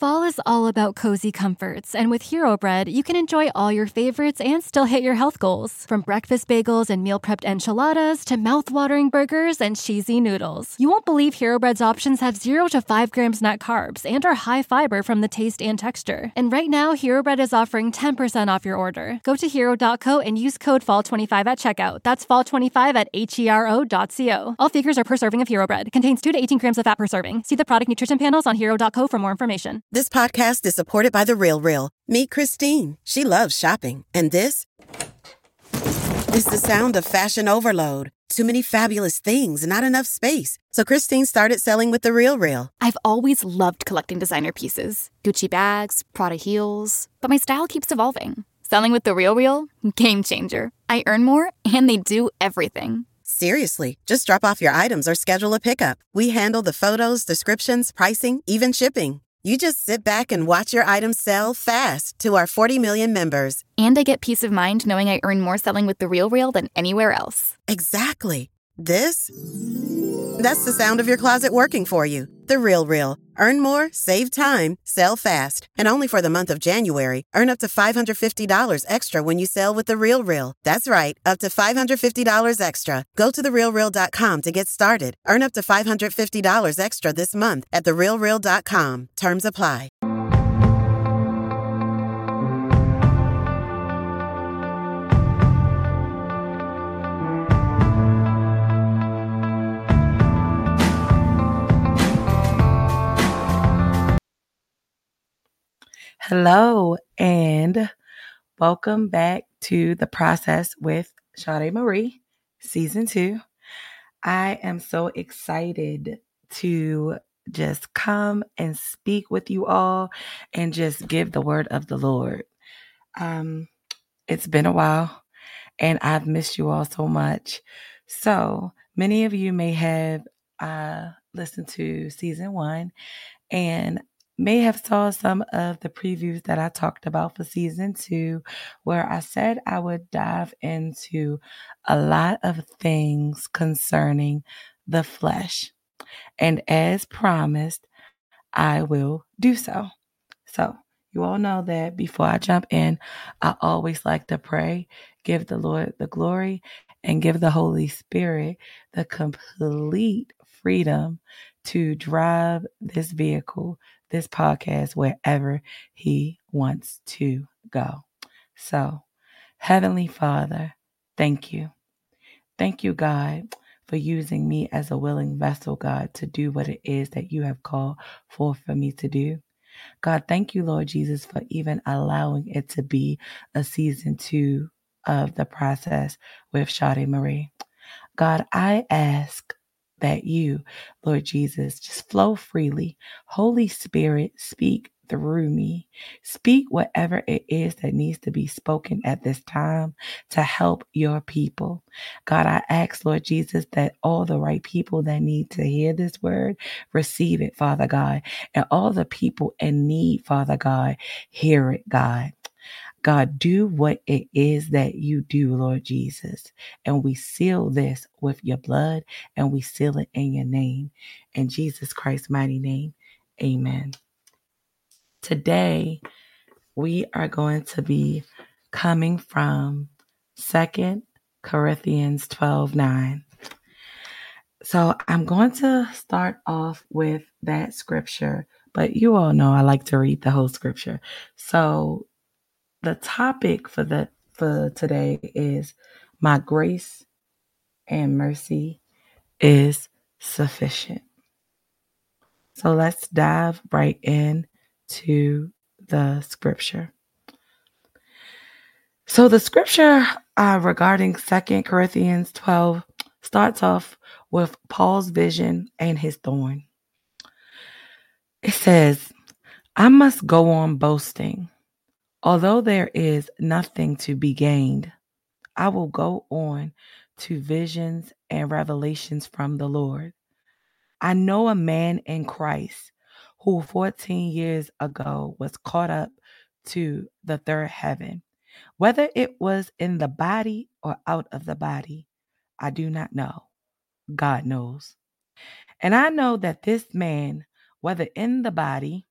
Fall is all about cozy comforts, and with Hero Bread, you can enjoy all your favorites and still hit your health goals. From breakfast bagels and meal prepped enchiladas to mouth-watering burgers and cheesy noodles. You won't believe Hero Bread's options have 0 to 5 grams net carbs and are high fiber from the taste and texture. And right now, Hero Bread is offering 10% off your order. Go to hero.co and use code FALL25 at checkout. That's FALL25 at HERO.co. All figures are per serving of Hero Bread. Contains 2 to 18 grams of fat per serving. See the product nutrition panels on hero.co for more information. This podcast is supported by The RealReal. Meet Christine. She loves shopping. And this is the sound of fashion overload. Too many fabulous things, not enough space. So Christine started selling with The RealReal. I've always loved collecting designer pieces. Gucci bags, Prada heels. But my style keeps evolving. Selling with The RealReal? Game changer. I earn more, and they do everything. Seriously, just drop off your items or schedule a pickup. We handle the photos, descriptions, pricing, even shipping. You just sit back and watch your items sell fast to our 40 million members. And I get peace of mind knowing I earn more selling with The RealReal than anywhere else. Exactly. That's the sound of your closet working for you. The RealReal. Earn more, save time, sell fast. And only for the month of January, earn up to $550 extra when you sell with The RealReal. That's right, up to $550 extra. Go to therealreal.com to get started. Earn up to $550 extra this month at therealreal.com. Terms apply. Hello, and welcome back to The Process with Sade Marie, Season 2. I am so excited to just come and speak with you all and just give the word of the Lord. It's been a while, and I've missed you all so much. So many of you may have listened to Season 1 and may have saw some of the previews that I talked about for Season 2, where I said I would dive into a lot of things concerning the flesh. And as promised, I will do so. So you all know that before I jump in, I always like to pray, give the Lord the glory, and give the Holy Spirit the complete freedom to drive this vehicle, this podcast, wherever He wants to go. So, Heavenly Father, thank you. Thank you, God, for using me as a willing vessel, God, to do what it is that you have called for me to do. God, thank you, Lord Jesus, for even allowing it to be a Season 2 of The Process with Sade Marie. God, I ask that you, Lord Jesus, just flow freely. Holy Spirit, speak through me. Speak whatever it is that needs to be spoken at this time to help your people. God, I ask, Lord Jesus, that all the right people that need to hear this word, receive it, Father God. And all the people in need, Father God, hear it, God. God, do what it is that you do, Lord Jesus. And we seal this with your blood, and we seal it in your name. In Jesus Christ's mighty name, amen. Today, we are going to be coming from 2 Corinthians 12:9. So I'm going to start off with that scripture, but you all know I like to read the whole scripture. So the topic for today is my grace and mercy is sufficient. So let's dive right into the scripture. So the scripture regarding 2 Corinthians 12 starts off with Paul's vision and his thorn. It says, I must go on boasting. Although there is nothing to be gained, I will go on to visions and revelations from the Lord. I know a man in Christ who 14 years ago was caught up to the third heaven. Whether it was in the body or out of the body, I do not know. God knows. And I know that this man, whether in the body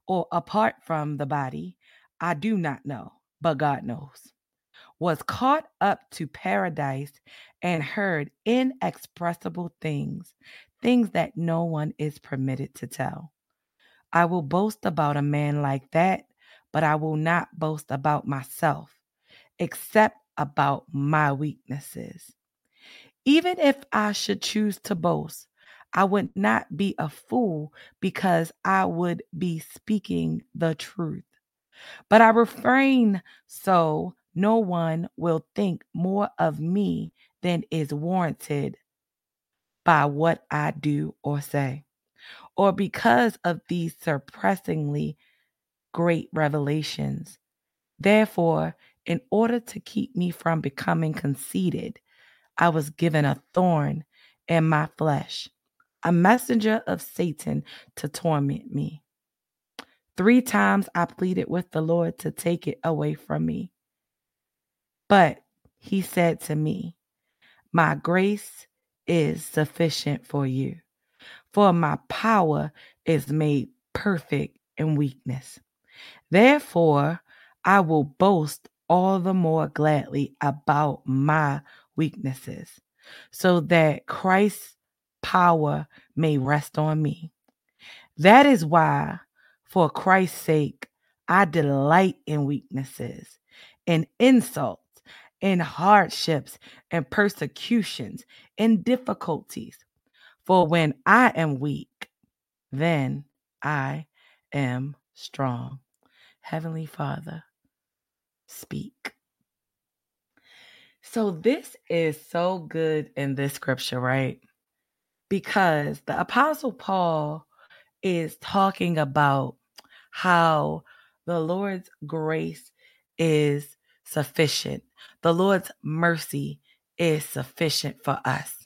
or apart from the body, I do not know, but God knows. Was caught up to paradise and heard inexpressible things, things that no one is permitted to tell. I will boast about a man like that, but I will not boast about myself, except about my weaknesses. Even if I should choose to boast, I would not be a fool because I would be speaking the truth. But I refrain so no one will think more of me than is warranted by what I do or say, or because of these surprisingly great revelations. Therefore, in order to keep me from becoming conceited, I was given a thorn in my flesh, a messenger of Satan to torment me. 3 times I pleaded with the Lord to take it away from me. But he said to me, my grace is sufficient for you, for my power is made perfect in weakness. Therefore, I will boast all the more gladly about my weaknesses, so that Christ's power may rest on me. That is why, for Christ's sake, I delight in weaknesses, in insults, in hardships, in persecutions, in difficulties. For when I am weak, then I am strong. Heavenly Father, speak. So this is so good in this scripture, right? Because the Apostle Paul is talking about how the Lord's grace is sufficient. The Lord's mercy is sufficient for us.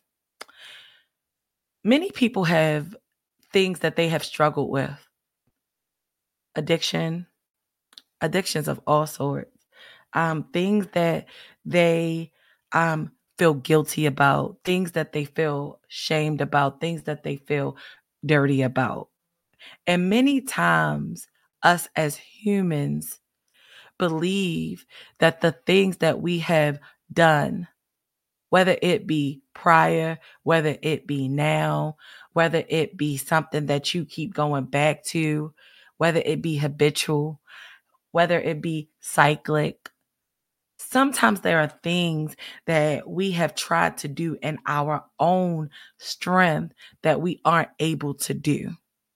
Many people have things that they have struggled with. Addictions of all sorts. Things that they feel guilty about, things that they feel shamed about, things that they feel dirty about. And many times, us as humans believe that the things that we have done, whether it be prior, whether it be now, whether it be something that you keep going back to, whether it be habitual, whether it be cyclic. Sometimes there are things that we have tried to do in our own strength that we aren't able to do.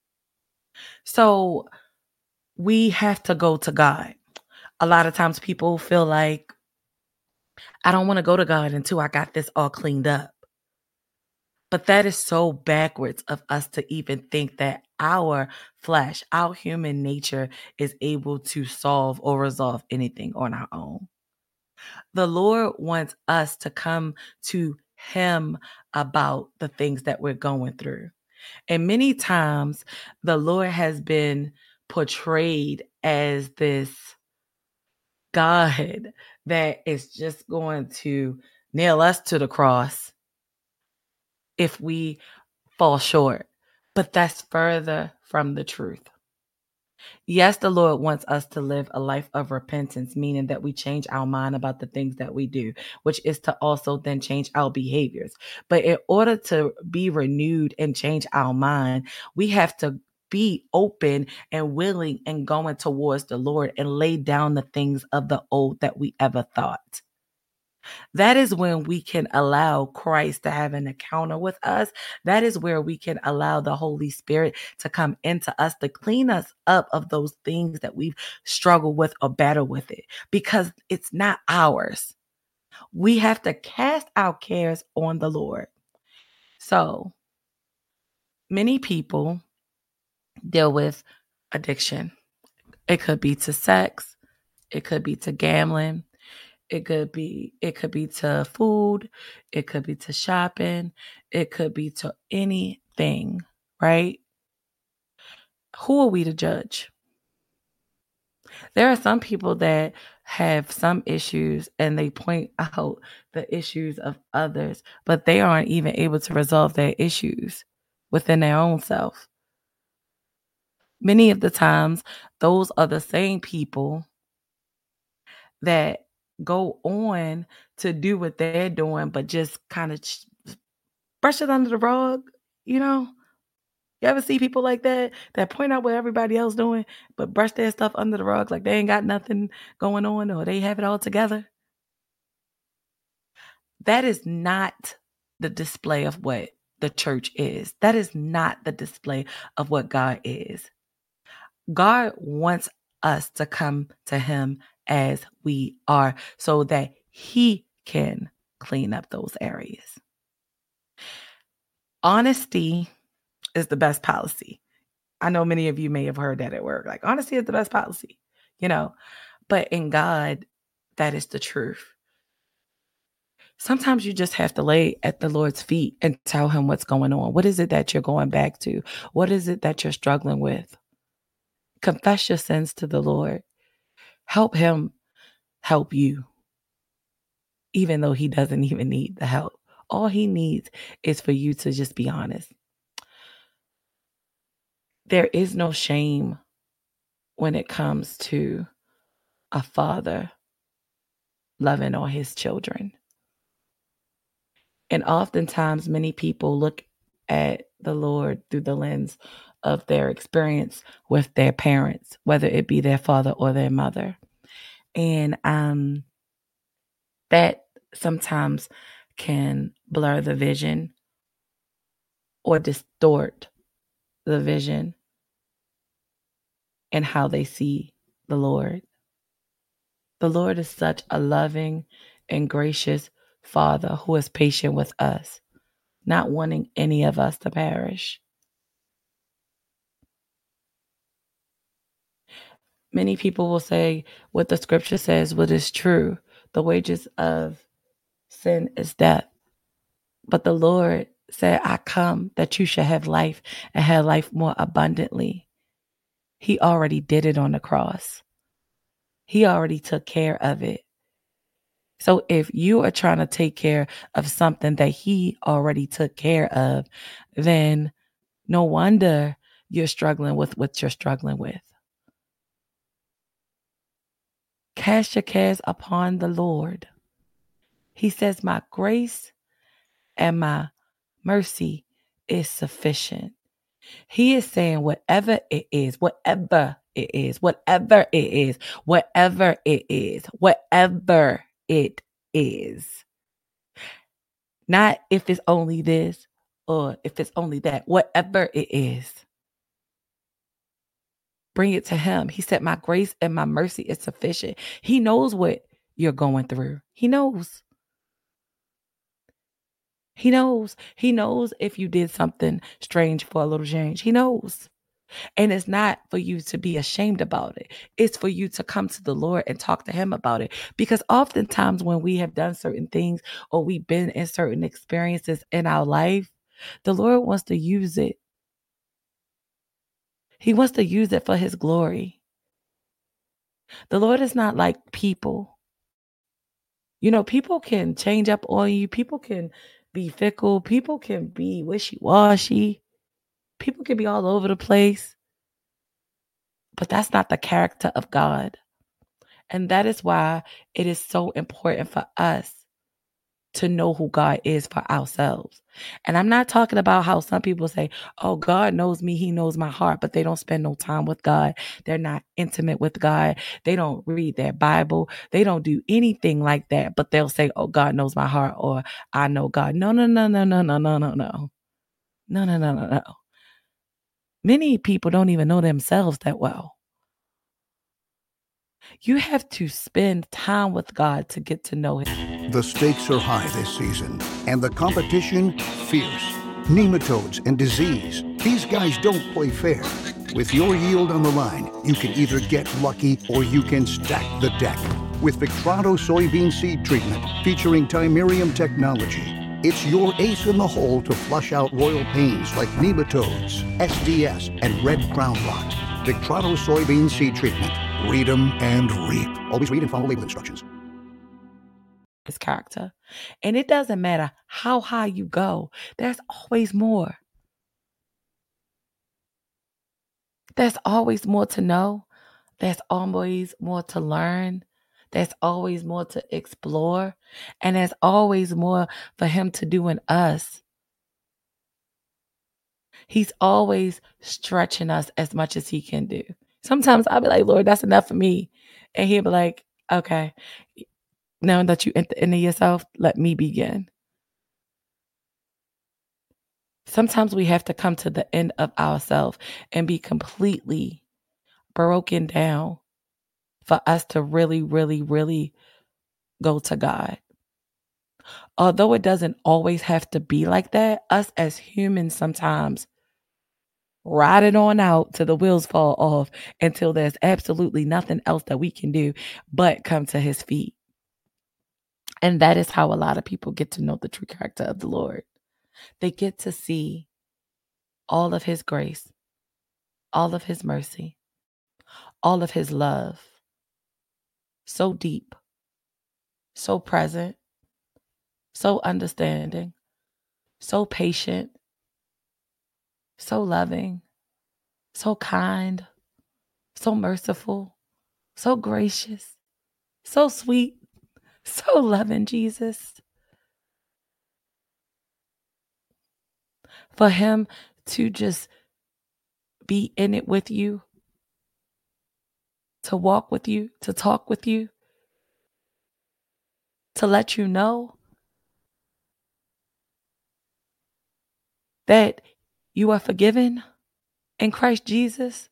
So we have to go to God. A lot of times people feel like, I don't want to go to God until I got this all cleaned up. But that is so backwards of us to even think that our flesh, our human nature is able to solve or resolve anything on our own. The Lord wants us to come to Him about the things that we're going through. And many times the Lord has been portrayed as this God that is just going to nail us to the cross if we fall short. But that's further from the truth. Yes, the Lord wants us to live a life of repentance, meaning that we change our mind about the things that we do, which is to also then change our behaviors. But in order to be renewed and change our mind, we have to be open and willing and going towards the Lord and lay down the things of the old that we ever thought. That is when we can allow Christ to have an encounter with us. That is where we can allow the Holy Spirit to come into us to clean us up of those things that we've struggled with or battled with it, because it's not ours. We have to cast our cares on the Lord. So many people deal with addiction. It could be to sex. It could be to gambling. It could be to food. It could be to shopping. It could be to anything, right? Who are we to judge? There are some people that have some issues and they point out the issues of others, but they aren't even able to resolve their issues within their own self. Many of the times, those are the same people that go on to do what they're doing, but just kind of brush it under the rug, you know? You ever see people like that point out what everybody else doing, but brush their stuff under the rug like they ain't got nothing going on or they have it all together? That is not the display of what the church is. That is not the display of what God is. God wants us to come to him as we are so that he can clean up those areas. Honesty is the best policy. I know many of you may have heard that at work. Like, honesty is the best policy, but in God, that is the truth. Sometimes you just have to lay at the Lord's feet and tell him what's going on. What is it that you're going back to? What is it that you're struggling with? Confess your sins to the Lord. Help him help you, even though he doesn't even need the help. All he needs is for you to just be honest. There is no shame when it comes to a father loving on his children. And oftentimes, many people look at the Lord through the lens of their experience with their parents, whether it be their father or their mother. And that sometimes can blur the vision or distort the vision and how they see the Lord. The Lord is such a loving and gracious Father who is patient with us, not wanting any of us to perish. Many people will say what the scripture says, what is true. The wages of sin is death. But the Lord said, I come that you shall have life and have life more abundantly. He already did it on the cross. He already took care of it. So if you are trying to take care of something that he already took care of, then no wonder you're struggling with what you're struggling with. Cast your cares upon the Lord. He says, my grace and my mercy is sufficient. He is saying whatever it is, whatever it is, whatever it is, whatever it is, whatever it is. Not if it's only this or if it's only that, whatever it is. Bring it to him. He said, my grace and my mercy is sufficient. He knows what you're going through. He knows. He knows. He knows if you did something strange for a little change. He knows. And it's not for you to be ashamed about it. It's for you to come to the Lord and talk to him about it. Because oftentimes when we have done certain things or we've been in certain experiences in our life, the Lord wants to use it. He wants to use it for his glory. The Lord is not like people. People can change up on you. People can be fickle. People can be wishy-washy. People can be all over the place. But that's not the character of God. And that is why it is so important for us to know who God is for ourselves. And I'm not talking about how some people say, oh, God knows me. He knows my heart, but they don't spend no time with God. They're not intimate with God. They don't read their Bible. They don't do anything like that, but they'll say, oh, God knows my heart, or I know God. No. Many people don't even know themselves that well. You have to spend time with God to get to know him. The stakes are high this season, and the competition fierce. Nematodes and disease. These guys don't play fair. With your yield on the line, you can either get lucky or you can stack the deck. With Victrano soybean seed treatment featuring Timerium technology, it's your ace in the hole to flush out royal pains like nematodes, SDS, and red crown rot. Victrano soybean seed treatment. Read them and reap. Always read and follow label instructions. His character. And it doesn't matter how high you go. There's always more. There's always more to know. There's always more to learn. There's always more to explore. And there's always more for him to do in us. He's always stretching us as much as he can do. Sometimes I'll be like, Lord, that's enough for me. And he'll be like, okay, now that you're at the end of yourself, let me begin. Sometimes we have to come to the end of ourselves and be completely broken down for us to really, really, really go to God. Although it doesn't always have to be like that, us as humans sometimes ride it on out till the wheels fall off until there's absolutely nothing else that we can do but come to his feet. And that is how a lot of people get to know the true character of the Lord. They get to see all of his grace, all of his mercy, all of his love. So deep, so present, so understanding, so patient, so loving, so kind, so merciful, so gracious, so sweet, so loving, Jesus. For him to just be in it with you, to walk with you, to talk with you, to let you know that you are forgiven in Christ Jesus,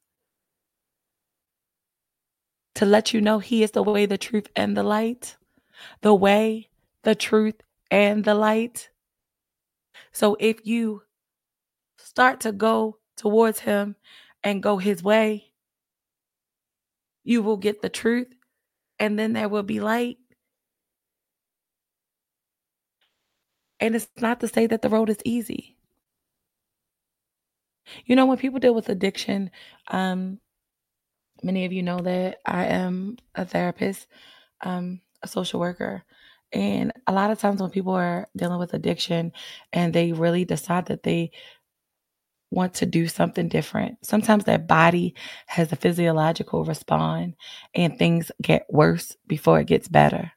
to let you know he is the way, the truth, and the light, the way, the truth, and the light. So if you start to go towards him and go his way, you will get the truth, and then there will be light. And it's not to say that the road is easy. You know, when people deal with addiction, many of you know that I am a therapist, a social worker. And a lot of times when people are dealing with addiction and they really decide that they want to do something different, sometimes their body has a physiological response and things get worse before it gets better.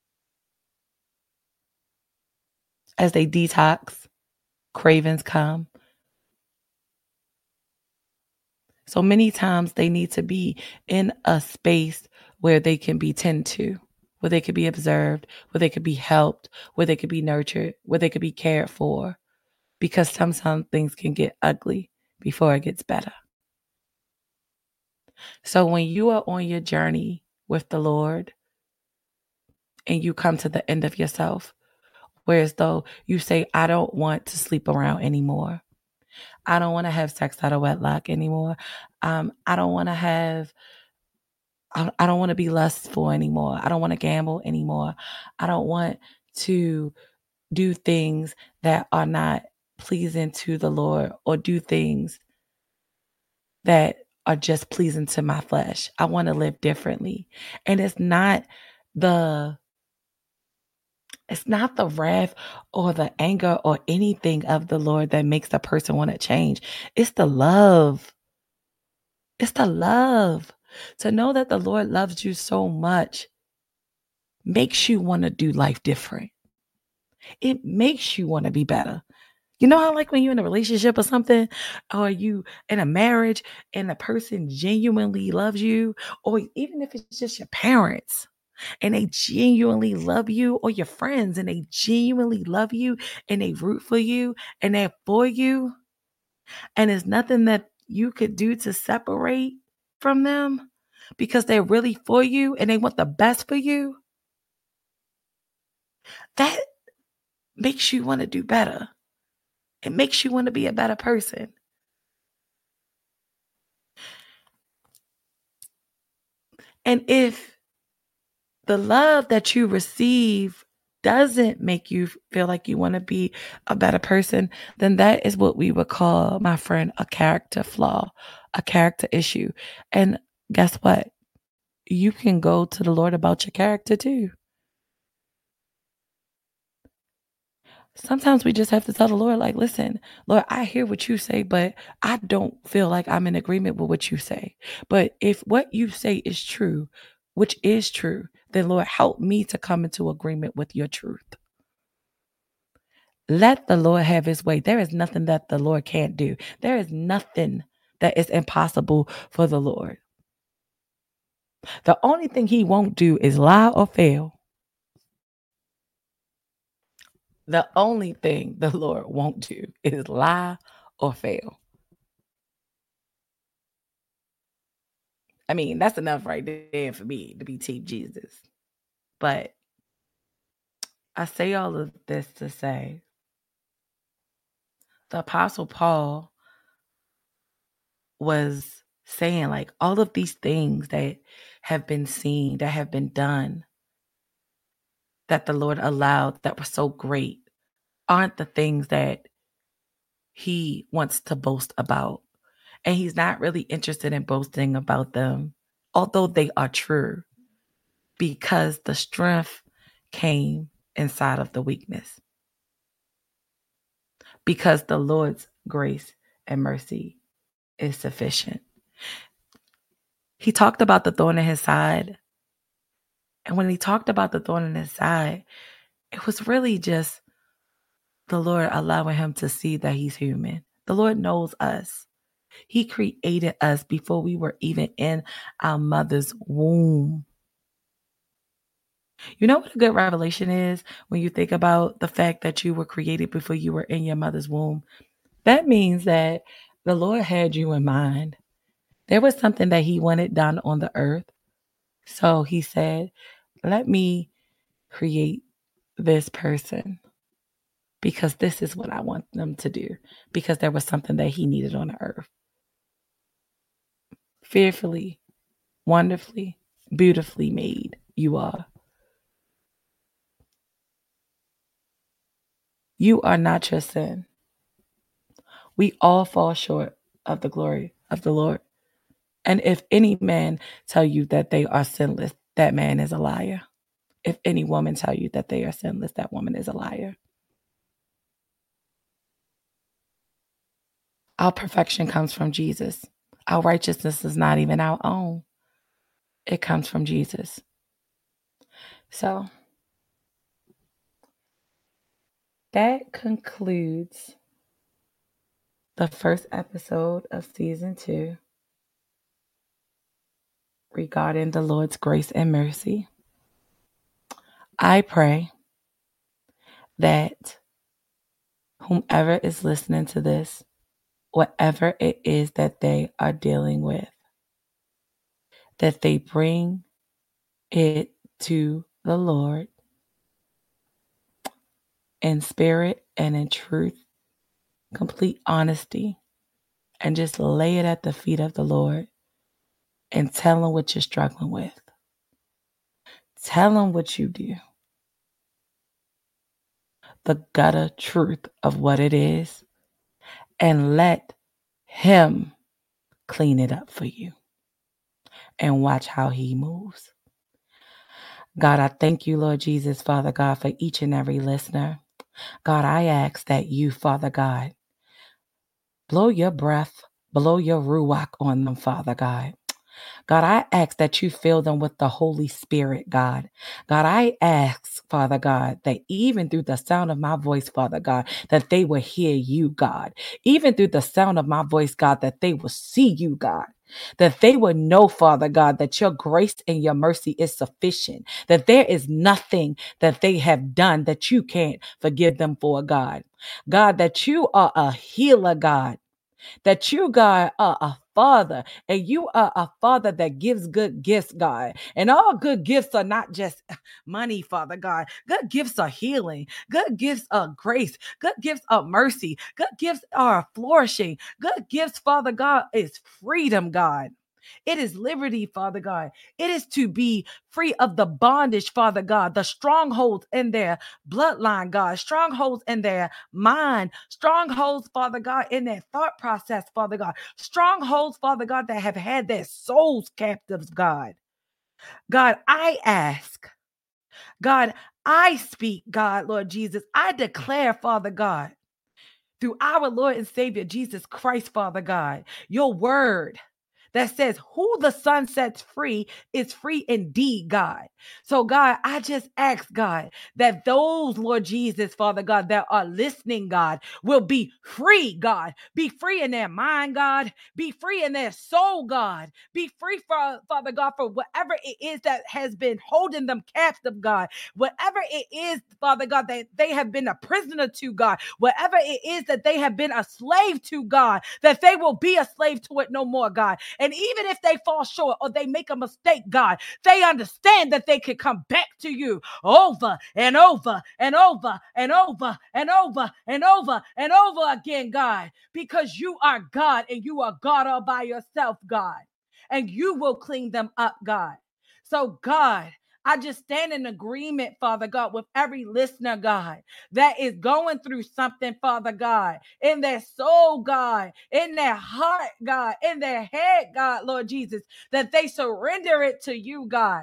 As they detox, cravings come. So many times they need to be in a space where they can be tended to, where they could be observed, where they could be helped, where they could be nurtured, where they could be cared for. Because sometimes things can get ugly before it gets better. So when you are on your journey with the Lord and you come to the end of yourself, whereas though you say, I don't want to sleep around anymore. I don't want to have sex out of wedlock anymore. I don't want to be lustful anymore. I don't want to gamble anymore. I don't want to do things that are not pleasing to the Lord or do things that are just pleasing to my flesh. I want to live differently. And it's not the wrath or the anger or anything of the Lord that makes the person want to change. It's the love. It's the love. To know that the Lord loves you so much makes you want to do life different. It makes you want to be better. You know how like when you're in a relationship or something, or you in a marriage and the person genuinely loves you, or even if it's just your parents and they genuinely love you, or your friends and they genuinely love you and they root for you and they're for you, and there's nothing that you could do to separate from them because they're really for you and they want the best for you, that makes you want to do better. It makes you want to be a better person. And if the love that you receive doesn't make you feel like you want to be a better person, then that is what we would call, my friend, a character flaw, a character issue. And guess what? You can go to the Lord about your character too. Sometimes we just have to tell the Lord, like, listen, Lord, I hear what you say, but I don't feel like I'm in agreement with what you say. But if what you say is true, which is true, then Lord, help me to come into agreement with your truth. Let the Lord have his way. There is nothing that the Lord can't do. There is nothing that is impossible for the Lord. The only thing he won't do is lie or fail. The only thing the Lord won't do is lie or fail. I mean, that's enough right there for me to be Team Jesus. But I say all of this to say the Apostle Paul was saying, like, all of these things that have been seen, that have been done, that the Lord allowed, that were so great, aren't the things that he wants to boast about. And he's not really interested in boasting about them, although they are true, because the strength came inside of the weakness. Because the Lord's grace and mercy is sufficient. He talked about the thorn in his side. And when he talked about the thorn in his side, it was really just the Lord allowing him to see that he's human. The Lord knows us. He created us before we were even in our mother's womb. You know what a good revelation is when you think about the fact that you were created before you were in your mother's womb? That means that the Lord had you in mind. There was something that he wanted done on the earth. So he said, let me create this person because this is what I want them to do, because there was something that he needed on the earth. Fearfully, wonderfully, beautifully made you are. You are not your sin. We all fall short of the glory of the Lord. And if any man tell you that they are sinless, that man is a liar. If any woman tell you that they are sinless, that woman is a liar. Our perfection comes from Jesus. Our righteousness is not even our own. It comes from Jesus. So that concludes the first episode of season 2 regarding the Lord's grace and mercy. I pray that whomever is listening to this, whatever it is that they are dealing with, that they bring it to the Lord in spirit and in truth, complete honesty, and just lay it at the feet of the Lord and tell him what you're struggling with. Tell him what you do. The gutter truth of what it is, and let him clean it up for you and watch how he moves. God, I thank you, Lord Jesus, Father God, for each and every listener. God, I ask that you, Father God, blow your breath, blow your ruach on them, Father God. God, I ask that you fill them with the Holy Spirit, God. God, I ask, Father God, that even through the sound of my voice, Father God, that they will hear you, God. Even through the sound of my voice, God, that they will see you, God. That they will know, Father God, that your grace and your mercy is sufficient. That there is nothing that they have done that you can't forgive them for, God. God, that you are a healer, God. That you, God, are a father, and you are a father that gives good gifts, God. And all good gifts are not just money, Father God. Good gifts are healing. Good gifts are grace. Good gifts are mercy. Good gifts are flourishing. Good gifts, Father God, is freedom, God. It is liberty, Father God. It is to be free of the bondage, Father God, the strongholds in their bloodline, God, strongholds in their mind, strongholds, Father God, in their thought process, Father God, strongholds, Father God, that have had their souls captives, God. God, I ask, God, I speak, God, Lord Jesus. I declare, Father God, through our Lord and Savior, Jesus Christ, Father God, your word that says who the Son sets free is free indeed, God. So, God, I just ask, God, that those, Lord Jesus, Father God, that are listening, God, will be free, God. Be free in their mind, God. Be free in their soul, God. Be free, Father God, for whatever it is that has been holding them captive, God. Whatever it is, Father God, that they have been a prisoner to, God. Whatever it is that they have been a slave to, God, that they will be a slave to it no more, God. And even if they fall short or they make a mistake, God, they understand that they can come back to you over and over and over and over and over and over and over again, God, because you are God and you are God all by yourself, God, and you will clean them up, God. So, God, I just stand in agreement, Father God, with every listener, God, that is going through something, Father God, in their soul, God, in their heart, God, in their head, God, Lord Jesus, that they surrender it to you, God,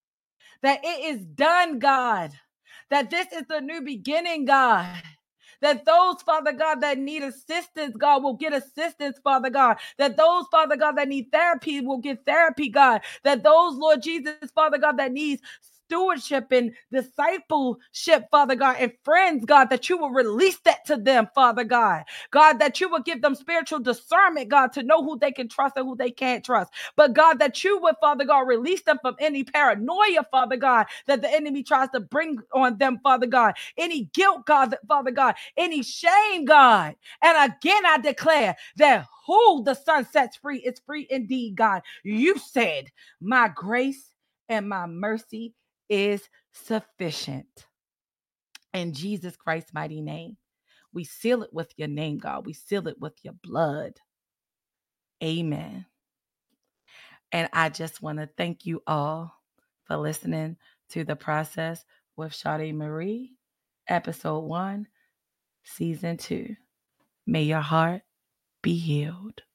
that it is done, God, that this is the new beginning, God. That those, Father God, that need assistance, God, will get assistance, Father God. That those, Father God, that need therapy will get therapy, God. That those, Lord Jesus, Father God, that needs stewardship and discipleship, Father God, and friends, God, that you will release that to them, Father God. God, that you will give them spiritual discernment, God, to know who they can trust and who they can't trust. But God, that you would, Father God, release them from any paranoia, Father God, that the enemy tries to bring on them, Father God. Any guilt, God, Father God, any shame, God. And again, I declare that who the Son sets free is free indeed, God. You said, my grace and my mercy is sufficient. In Jesus Christ's mighty name, we seal it with your name, God. We seal it with your blood. Amen. And I just want to thank you all for listening to The Process with Sade Marie, episode 1, season 2. May your heart be healed.